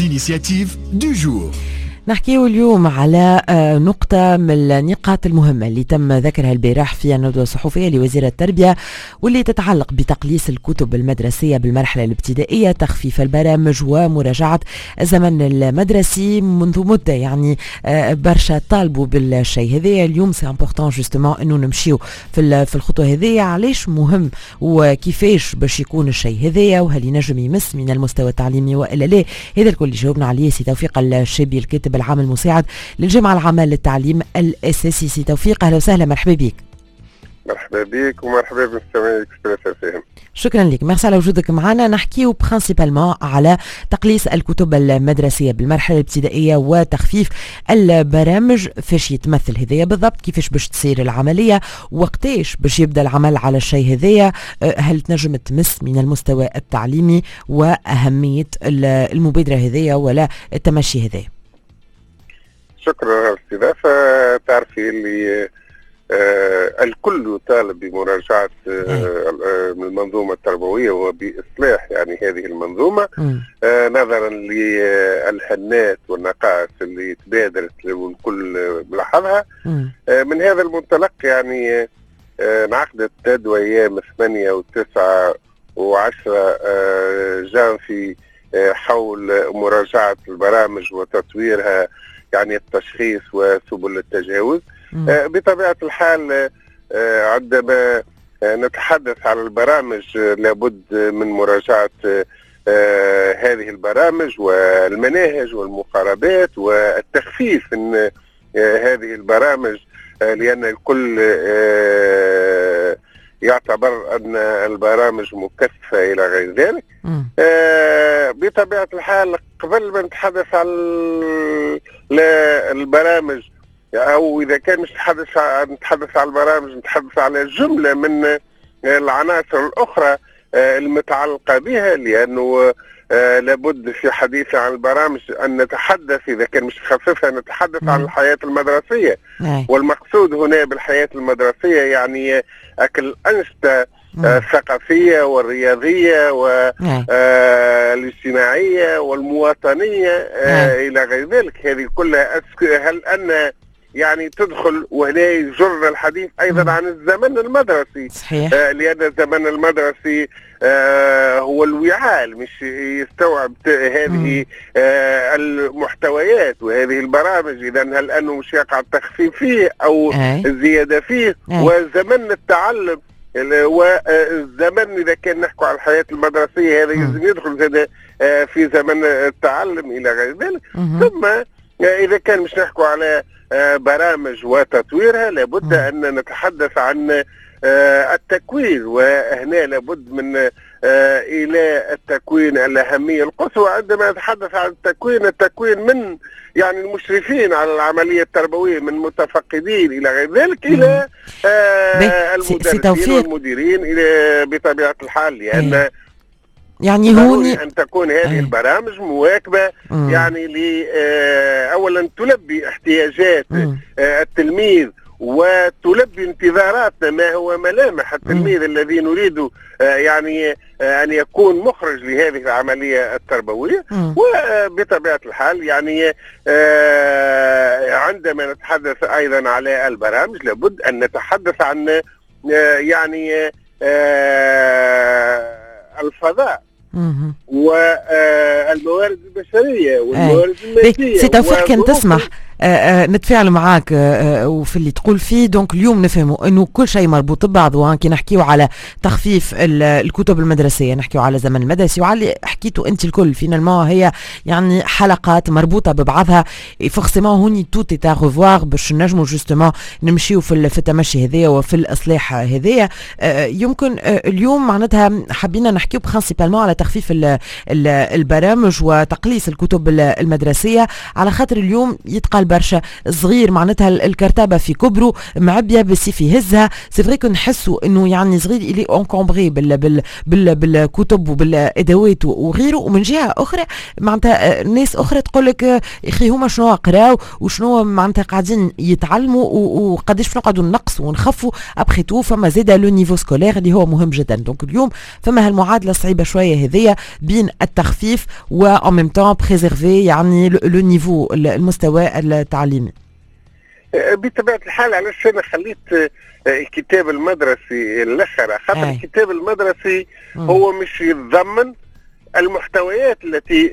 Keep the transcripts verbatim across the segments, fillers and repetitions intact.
l'initiative du jour. نحكيو اليوم على نقطة من النقاط المهمة اللي تم ذكرها البارح في الندوة الصحفية لوزير التربية، واللي تتعلق بتقليص الكتب المدرسية بالمرحلة الابتدائية، تخفيف البرامج ومراجعة الزمن المدرسي منذ مدة. يعني برشا طالبوا بالشيء هذا. اليوم سي امبورطون جوستومون انه نمشيو في في الخطوة هذه. علاش مهم وكيفاش باش يكون الشيء هذايا، وهل ينجم يمس من المستوى التعليمي والا لا؟ هذا الكل اللي جاوبنا عليه سي توفيق الشابي، الكاتب العام المساعد للجامعة العامة للتعليم الأساسي. سي توفيق، أهلا وسهلا، مرحبا بك. مرحبا بك ومرحبا بمستمعي إكسبريس إف إم. شكرا لك، ميرسي على وجودك معنا. نحكيو برينسيبالمون على تقليص الكتب المدرسية بالمرحلة الابتدائية وتخفيف البرامج. فاش يتمثل هذايا بالضبط؟ كيفاش باش تصير العملية؟ وقتاش باش يبدأ العمل على الشيء هذايا؟ هل تنجم تمس من المستوى التعليمي؟ وأهمية المبادرة هذايا ولا التمشي هذايا؟ شكرا على الاستضافة. تعرفي اللي آه الكل يطالب بمراجعة آه المنظومة التربوية وبإصلاح يعني هذه المنظومة آه نظرا للهنات والنقائص اللي تبادرت والكل ملاحظها. آه من هذا المنطلق يعني آه انعقدت ندوة أيام ثمانية وتسعة وعشرة آه جانفي آه حول مراجعة البرامج وتطويرها، يعني التشخيص وسبل التجاوز. آه بطبيعة الحال آه عندما آه نتحدث على البرامج آه لابد من مراجعة آه هذه البرامج والمناهج والمقاربات والتخفيف من آه هذه البرامج، آه لأن الكل آه يعتبر أن البرامج مكثفة إلى غير ذلك. آه بطبيعة الحال قبل ما نتحدث عن البرامج، أو إذا كان مش نتحدث عن نتحدث عن البرامج، نتحدث على جملة من العناصر الأخرى آه المتعلقة بها، لأنه آه لابد في حديث عن البرامج أن نتحدث، إذا كان مش نخففها نتحدث عن الحياة المدرسية. والمقصود هنا بالحياة المدرسية يعني أكل الأنشطة الثقافية والرياضية والاجتماعية والمواطنية إلى غير ذلك. هذه كلها هل أن يعني تدخل، وهنا يجرنا الحديث أيضا عن الزمن المدرسي. صحيح. آه لأن الزمن المدرسي آه هو الوعاء مش يستوعب هذه آه المحتويات وهذه البرامج. إذا هل أنه مش يقع التخفيف فيه أو الزيادة فيه؟ أي. وزمن التعلم والزمن إذا كان نحكي على الحياة المدرسية هذا يجب يدخل هذا في زمن التعلم إلى غير ذلك. ثم إذا كان مش نحكي على برامج وتطويرها لابد أن نتحدث عن التكوين، وهنا لابد من إلى التكوين الأهمية القصوى. عندما نتحدث عن التكوين، التكوين من يعني المشرفين على العملية التربوية، من متفقدين إلى غير ذلك إلى آه المدرسين والمديرين إلى بطبيعة الحال، لأن يعني هون أن تكون هذه أي. البرامج مواكبة مم. يعني ل آه أولا تلبي احتياجات آه التلميذ وتلبي انتظاراتنا، ما هو ملامح التلميذ الذي نريد آه يعني آه أن يكون مخرج لهذه العملية التربوية. مم. وبطبيعة الحال يعني آه عندما نتحدث أيضا على البرامج لابد أن نتحدث عن آه يعني آه الفضاء والموارد البشرية والموارد المادية. سي توفيق، كان تسمح آه آه نتفاعل معاك آه وفي اللي تقول فيه. دونك اليوم نفهموا انه كل شيء مربوط ببعضه. كي نحكيو على تخفيف الكتب المدرسيه، نحكيو على الزمن المدرسي، وعلى حكيتوا انت الكل فينالمون هي يعني حلقات مربوطه ببعضها. فورسيمون هوني توت ايت ا ريفوار باش نجموا جوستومون نمشيو في في التمشي هذايا وفي الاصلاح هذايا. آه يمكن آه اليوم معناتها حبينا نحكيو برينسيبالمون على تخفيف ال ال البرامج وتقليص الكتب المدرسيه، على خاطر اليوم يتقال برشا، صغير معناتها الكرتابه في كبره معبيه بالسيف يهزها. سي فري نحسوا انه يعني صغير الي انكومبري بال بال بال بالكتب وبالادوات وغيره. ومن جهه اخرى معناتها ناس اخرى تقول لك يا اخي هما شنو قراو وشنو معناتها قاعدين يتعلموا وقداش نقعدوا نقصوا ونخفوا. ابخي تو فما زاده لو نيفو سكولير اللي هو مهم جدا. دونك اليوم فما هالمعادله الصعيبه شويه هذيا بين التخفيف و ان ميم طون بريزيرفي يعني لو نيفو المستوى التعليمي. بطبيعه الحال علاش انا خليت الكتاب المدرسي الاخر، خاطر الكتاب المدرسي هو مش يتضمن المحتويات التي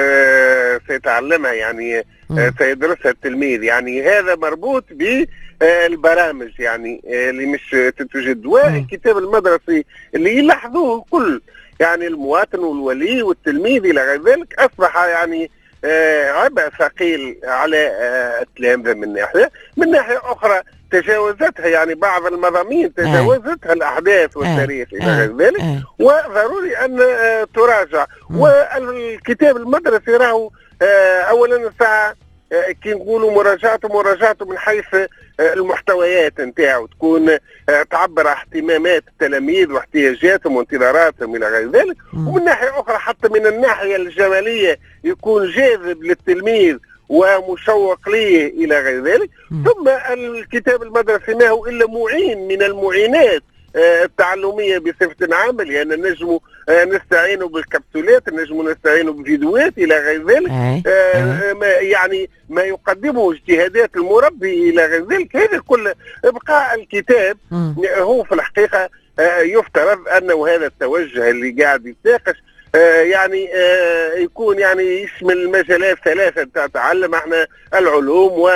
سيتعلمها يعني سيدرسها التلميذ. يعني هذا مربوط بالبرامج يعني اللي مش تتوجد. والكتاب المدرسي اللي يلاحظوه كل يعني المواطن والولي والتلميذ الى غير ذلك اصبح يعني عبء ثقيل على التلامذة من ناحية. من ناحية أخرى تجاوزتها يعني بعض المضامين تجاوزتها الأحداث والتاريخ إلى غير ذلك، وضروري أن تراجع. والكتاب المدرسي راهو أولا ساعة كي نقولوا مراجعته مراجعته من حيث المحتويات نتاعو تكون تعبر اهتمامات التلاميذ واحتياجاتهم وانتظاراتهم الى غير ذلك. ومن ناحيه اخرى حتى من الناحيه الجماليه يكون جاذب للتلميذ ومشوق ليه الى غير ذلك. ثم الكتاب المدرسي ما هو الا معين من المعينات التعلميه بصفه عامه، لان يعني نجموا نستعينوا بالكبسولات، نجموا نستعينوا بفيديوهات الى غير ذلك. آه ما يعني ما يقدمه اجتهادات المربي الى غير ذلك. هذا كل ابقاء الكتاب هو في الحقيقه آه يفترض انه هذا التوجه اللي قاعد يتناقش آه يعني آه يكون يعني يشمل المجالات ثلاثه تتعلم احنا العلوم و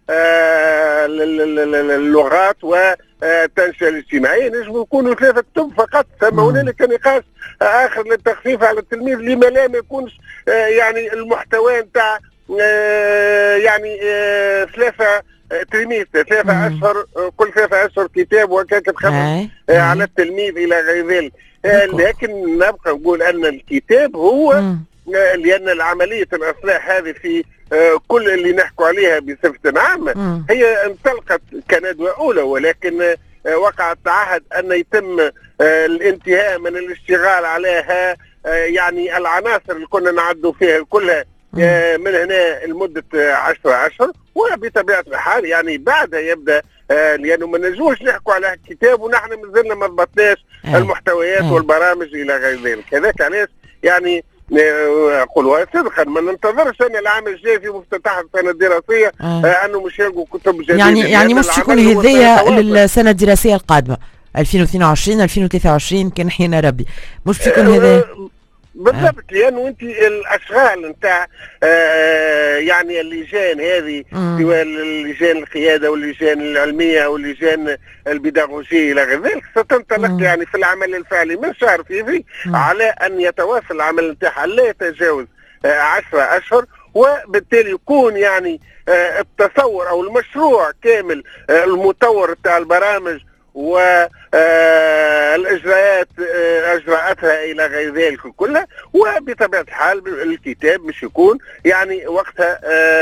اللغات والتنشئة الاجتماعية. نجم يكونوا ثلاثة كتب فقط. ثم هنالك نقاش آخر للتخفيف على التلميذ لما لا ما يكونش يعني المحتوى نتاع يعني ثلاثة تلميذ ثلاثة أشهر كل ثلاثة أشهر كتاب وهكاك تخفف على التلميذ إلى غير ذلك. لكن نبقى نقول أن الكتاب هو لأن العملية الإصلاح هذه في كل اللي نحكوا عليها بصفة عامة هي انطلقت كندوة أولى، ولكن وقع التعهد أن يتم الانتهاء من الاشتغال عليها يعني العناصر اللي كنا نعدوا فيها كلها من هنا لمدة عشرة أشهر. وبطبيعة الحال يعني بعدها يبدأ لأنه ما نجوش نحكوا على الكتاب ونحن مازلنا ما ضبطناش المحتويات والبرامج إلى غير ذلك. هذاك علاش يعني أقول صدقا ما ننتظرش أن العام الجاي في مفتتح السنة الدراسية آه. أنه مش يلقوا كتب جديدة. يعني يعني مش تكون هذية للسنة الدراسية القادمة ألفين واثنين وعشرين ألفين وثلاثة وعشرين كان حين ربي مش تكون هذية بالضبط. لانه انت الاشغال نتاع آه يعني اللجان هذه سواء اللجان القياده واللجان العلميه واللجان البيداغوجيه الى غير ذلك ستنطلق يعني في العمل الفعلي من شهر فيفري على ان يتواصل العمل نتاعها لا يتجاوز آه عشرة اشهر. وبالتالي يكون يعني آه التصور او المشروع كامل آه المطور نتاع البرامج والإجراءات أجراءاتها إلى غير ذلك كلها. وبطبيعة الحال الكتاب مش يكون يعني وقتها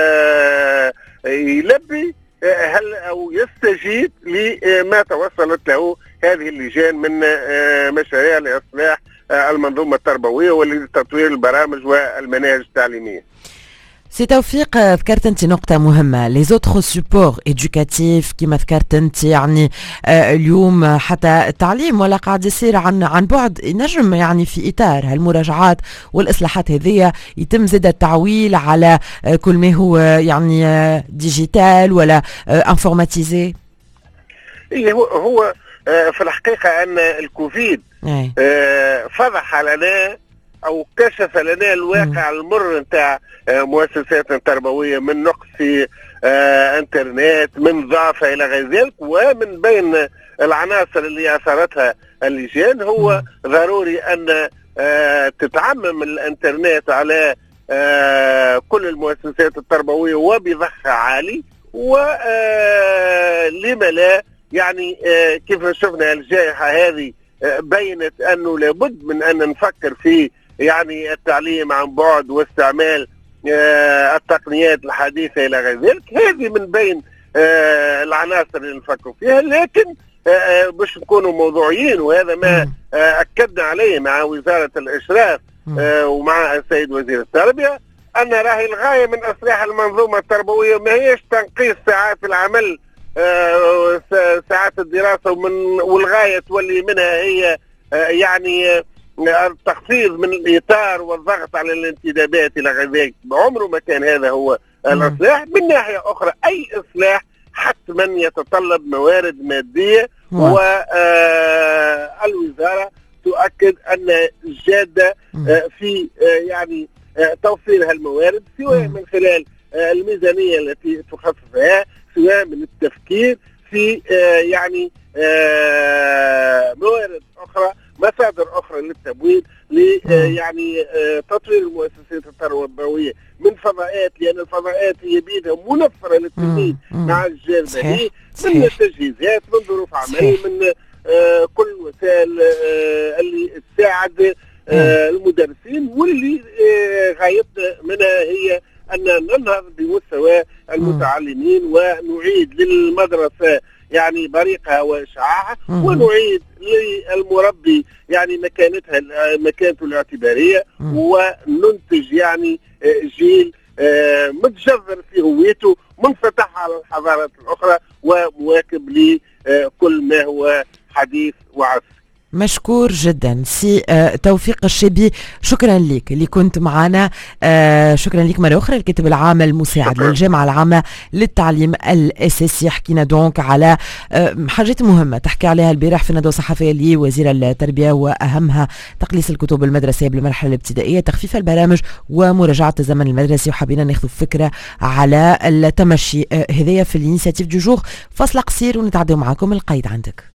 يلبي هل أو يستجيب لما توصلت له هذه اللجان من مشاريع لإصلاح المنظومة التربوية ولتطوير البرامج والمناهج التعليمية. سي توفيق، ذكرت انت نقطة مهمة لي زوتر سوبور إدوكاتيف كما ذكرت انت يعني آه اليوم حتى التعليم ولا قاعد يصير عن عن بعد نجم يعني في إطار هالمراجعات والإصلاحات هذية يتم زاد التعويل على آه كل ما هو يعني آه ديجيتال ولا آه انفورماتيزي. إيه هو هو آه في الحقيقة أن الكوفيد آه فضح لنا أو كشف لنا الواقع المر نتاع مؤسساتنا التربوية من نقص في آه انترنت من ضعف إلى غير ذلك. ومن بين العناصر اللي أثرتها اللجان هو ضروري أن آه تتعمم الانترنت على آه كل المؤسسات التربوية وبضخ عالي. ولما لا يعني آه كيف شفنا الجائحة هذه آه بينت أنه لابد من أن نفكر في يعني التعليم عن بعد واستعمال التقنيات الحديثة إلى غير ذلك. هذه من بين العناصر اللي نفكروا فيها، لكن باش نكونوا موضوعيين، وهذا ما أكدنا عليه مع وزارة الإشراف ومع السيد وزير التربية، أن راهي الغاية من إصلاح المنظومة التربوية ما هيش تنقيص ساعات العمل، ساعات الدراسة، ومن والغاية تولي منها هي يعني التخفيض من الإطار والضغط على الانتدابات إلى غير ذلك. عمره ما كان هذا هو الإصلاح. من ناحية أخرى أي إصلاح حتما يتطلب موارد مادية، والوزارة تؤكد أن جادة في يعني توفير هالموارد، سواء من خلال الميزانية التي تخصصها، سواء من التفكير في يعني موارد أخرى، مصادر أخرى للتمويل، ل يعني تطوير المؤسسات التربوية من فضاءات، لأن الفضاءات هي بيدها منفرة للتلميذ مع الجانب من التجهيزات، من ظروف عمل، من آه كل الوسائل آه اللي تساعد آه المدرسين، واللي آه غايتنا منها هي أن ننهض بمستوى المتعلمين ونعيد للمدرسة يعني بريقها وإشعاعها، ونعيد للمربي يعني مكانتها مكانته الاعتبارية، وننتج يعني جيل متجذر في هويته، منفتح على الحضارات الأخرى، ومواكب لكل ما هو حديث وعصر. مشكور جدا سي توفيق الشيبي، شكرا لك اللي كنت معنا. شكرا لك مرة أخرى، الكاتب العام المساعد شكرا. للجامعة العامة للتعليم الأساسي. حكينا دونك على حاجات مهمة تحكي عليها البارح في الندوة الصحفية لوزير التربية، وأهمها تقليص الكتب المدرسية بالمرحلة الابتدائية، تخفيف البرامج، ومراجعة الزمن المدرسي. وحابين ناخذ فكرة على التمشي هذايا في الانيسياتيف دو جور. فاصل قصير ونتعدوا معكم القيد عندك.